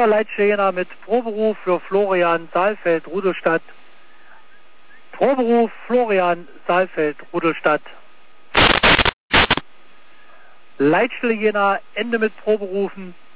Neuer Leitstelle Jena mit Proberuf für Florian Saalfeld, Rudolstadt. Proberuf Florian Saalfeld, Rudolstadt. Leitstelle Jena, Ende mit Proberufen.